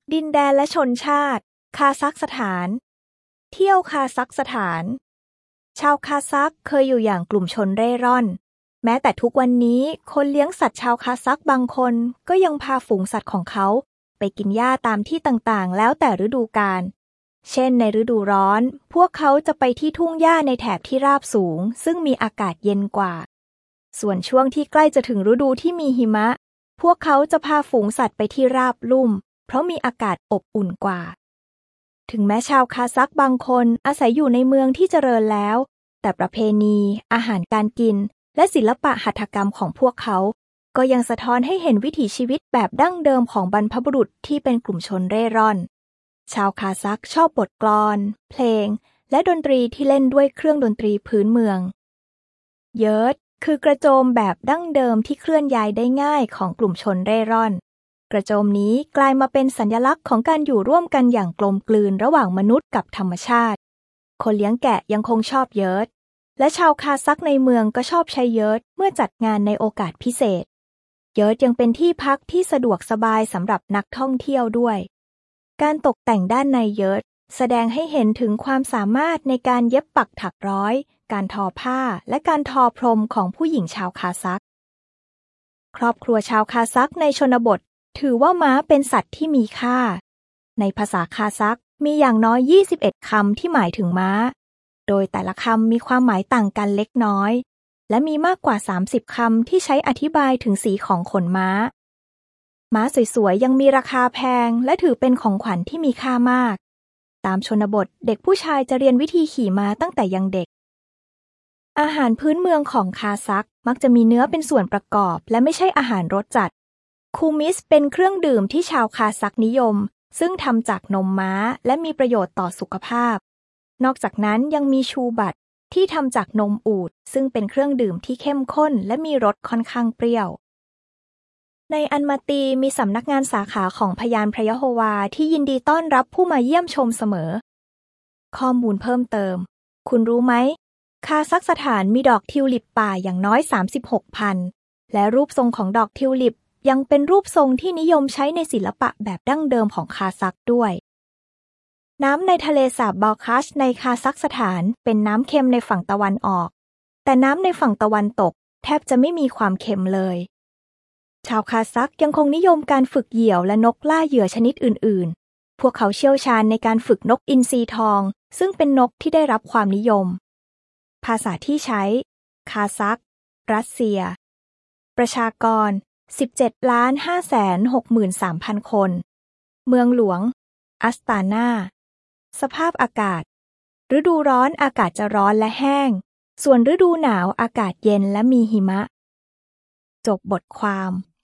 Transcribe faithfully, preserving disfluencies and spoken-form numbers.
ดินแดนและชนชาติคาซัคสถานเที่ยวคาซัคสถานชาวคาซัคเคยอยู่อย่างกลุ่มชนเร่ร่อนแม้แต่ทุกวันนี้คนเลี้ยงสัตว์ชาวคาซัคบางคนก็ยังพาฝูงสัตว์ของเขาไปกินหญ้าตามที่ต่างๆแล้วแต่ฤดูกาลเช่นในฤดูร้อนพวกเขาจะไปที่ทุ่งหญ้าในแถบที่ราบสูงซึ่งมีอากาศเย็นกว่าส่วนช่วงที่ใกล้จะถึงฤดูที่มีหิมะพวกเขาจะพาฝูงสัตว์ไปที่ราบลุ่มเพราะมีอากาศอบอุ่นกว่าถึงแม้ชาวคาซัคบางคนอาศัยอยู่ในเมืองที่เจริญแล้วแต่ประเพณีอาหารการกินและศิลปะหัตถกรรมของพวกเขาก็ยังสะท้อนให้เห็นวิถีชีวิตแบบดั้งเดิมของบรรพบุรุษที่เป็นกลุ่มชนเร่ร่อนชาวคาซัคชอบบทกลอนเพลงและดนตรีที่เล่นด้วยเครื่องดนตรีพื้นเมืองเยิร์ดคือกระโจมแบบดั้งเดิมที่เคลื่อนย้ายได้ง่ายของกลุ่มชนเร่ร่อนกระโจมนี้กลายมาเป็นสัญลักษณ์ของการอยู่ร่วมกันอย่างกลมกลืนระหว่างมนุษย์กับธรรมชาติคนเลี้ยงแกะยังคงชอบเยิร์ดและชาวคาซัคในเมืองก็ชอบใช้เยิร์ดเมื่อจัดงานในโอกาสพิเศษเยิร์ดยังเป็นที่พักที่สะดวกสบายสำหรับนักท่องเที่ยวด้วยการตกแต่งด้านในเยิร์ดแสดงให้เห็นถึงความสามารถในการเย็บปักถักร้อยการทอผ้าและการทอพรมของผู้หญิงชาวคาซัคครอบครัวชาวคาซัคในชนบทถือว่าม้าเป็นสัตว์ที่มีค่าในภาษาคาซัคมีอย่างน้อยยี่สิบเอ็ดคำที่หมายถึงม้าโดยแต่ละคำมีความหมายต่างกันเล็กน้อยและมีมากกว่าสามสิบคำที่ใช้อธิบายถึงสีของขนม้าม้าสวยๆยังมีราคาแพงและถือเป็นของขวัญที่มีค่ามากตามชนบทเด็กผู้ชายจะเรียนวิธีขี่ม้าตั้งแต่ยังเด็กอาหารพื้นเมืองของคาซัคมักจะมีเนื้อเป็นส่วนประกอบและไม่ใช่อาหารรสจัดคูมิสเป็นเครื่องดื่มที่ชาวคาซัคนิยมซึ่งทำจากนมม้าและมีประโยชน์ต่อสุขภาพนอกจากนั้นยังมีชูบัตที่ทำจากนมอูฐซึ่งเป็นเครื่องดื่มที่เข้มข้นและมีรสค่อนข้างเปรี้ยวในอันมาตีมีสำนักงานสาขาของพยานพระยะโฮวาที่ยินดีต้อนรับผู้มาเยี่ยมชมเสมอข้อมูลเพิ่มเติมคุณรู้ไหมคาซัคสถานมีดอกทิวลิปป่าอย่างน้อย สามสิบหกพัน และรูปทรงของดอกทิวลิปยังเป็นรูปทรงที่นิยมใช้ในศิลปะแบบดั้งเดิมของคาซัคด้วยน้ำในทะเลสาบบาลคัชในคาซัคสถานเป็นน้ำเค็มในฝั่งตะวันออกแต่น้ำในฝั่งตะวันตกแทบจะไม่มีความเค็มเลยชาวคาซัคยังคงนิยมการฝึกเหยี่ยวและนกล่าเหยื่อชนิดอื่นๆพวกเขาเชี่ยวชาญในการฝึกนกอินทรีทองซึ่งเป็นนกที่ได้รับความนิยมภาษาที่ใช้คาซัครัสเซียประชากร สิบเจ็ดล้านห้าแสนหกหมื่นสามพัน คนเมืองหลวงอัสตานาสภาพอากาศฤดูร้อนอากาศจะร้อนและแห้งส่วนฤดูหนาวอากาศเย็นและมีหิมะจบบทความ